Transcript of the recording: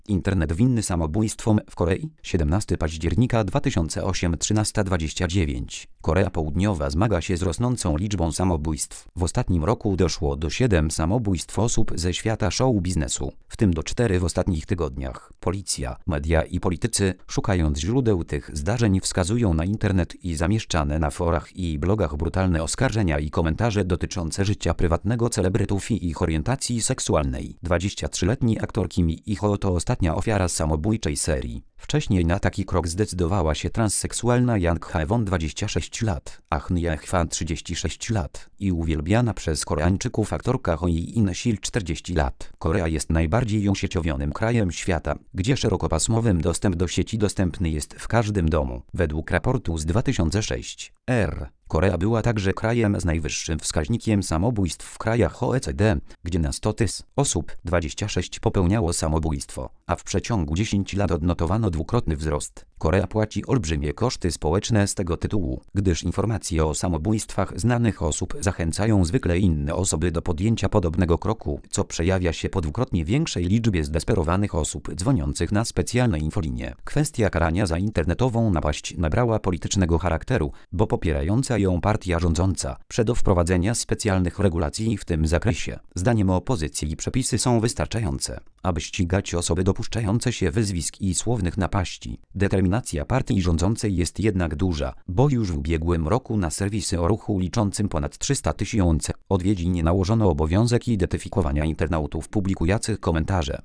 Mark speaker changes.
Speaker 1: Internet winny samobójstwom w Korei. 17 października 2008 13:29. Korea Południowa zmaga się z rosnącą liczbą samobójstw. W ostatnim roku doszło do 7 samobójstw osób ze świata show biznesu, w tym do 4 w ostatnich tygodniach. Policja, media i politycy, szukając źródeł tych zdarzeń, wskazują na internet i zamieszczane na forach i blogach brutalne oskarżenia i komentarze dotyczące życia prywatnego celebrytów i ich orientacji seksualnej. 23-letni aktor Kim Ich-ho to ostatnia ofiara samobójczej serii. Wcześniej na taki krok zdecydowała się transseksualna Jang Hae-won 26 lat, a Han Ye-hwan 36 lat i uwielbiana przez Koreańczyków aktorka Hoi In-sil 40 lat. Korea jest najbardziej usieciowionym krajem świata, gdzie szerokopasmowym dostęp do sieci dostępny jest w każdym domu. Według raportu z 2006 r. Korea była także krajem z najwyższym wskaźnikiem samobójstw w krajach OECD, gdzie na 100 000 osób 26 popełniało samobójstwo, a w przeciągu 10 lat odnotowano dwukrotny wzrost. Korea płaci olbrzymie koszty społeczne z tego tytułu, gdyż informacje o samobójstwach znanych osób zachęcają zwykle inne osoby do podjęcia podobnego kroku, co przejawia się po dwukrotnie większej liczbie zdesperowanych osób dzwoniących na specjalne infolinie. Kwestia karania za internetową napaść nabrała politycznego charakteru, bo popierająca ją partia rządząca do wprowadzenia specjalnych regulacji w tym zakresie. Zdaniem opozycji przepisy są wystarczające, aby ścigać osoby dopuszczające się wyzwisk i słownych napaści. Determinacja partii rządzącej jest jednak duża, bo już w ubiegłym roku na serwisy o ruchu liczącym ponad 300 000 odwiedzin nałożono obowiązek identyfikowania internautów publikujących komentarze.